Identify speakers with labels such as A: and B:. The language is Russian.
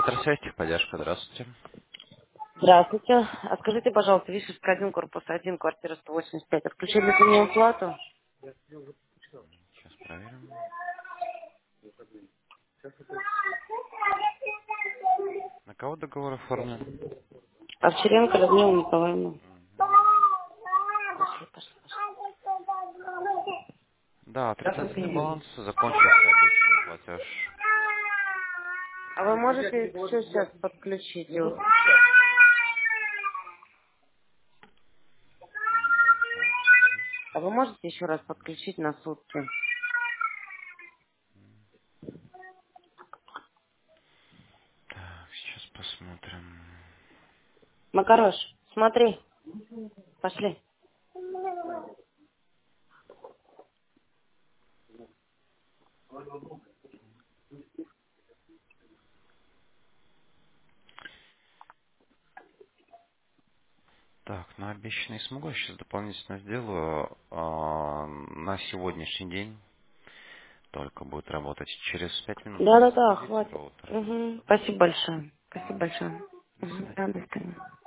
A: Центр связи, техподдержка, здравствуйте.
B: Здравствуйте. А скажите, пожалуйста, Вишерский 1, корпус 1, квартира 185. Отключили за меня оплату?
A: Сейчас проверим. На кого договор оформлен?
B: Овчаренко Людмила Николаевна.
A: Мгм.
B: Пошли, пошли,
A: Да, отрицательный
B: пошли.
A: баланс, закончился обещанный платеж.
B: А вы можете все сейчас подключить?
A: Так, здесь.
B: А вы можете еще раз подключить на сутки?
A: Так, сейчас посмотрим.
B: Макарош, смотри. Пошли.
A: Так, на обещанный смогу, я сейчас дополнительно сделаю. На сегодняшний день только будет работать. Через 5 минут
B: Да-да-да,
A: загрузите
B: хватит.
A: роутер.
B: Угу. Спасибо большое. Спасибо большое.
A: До
B: Угу.
A: свидания.
B: Да, до свидания.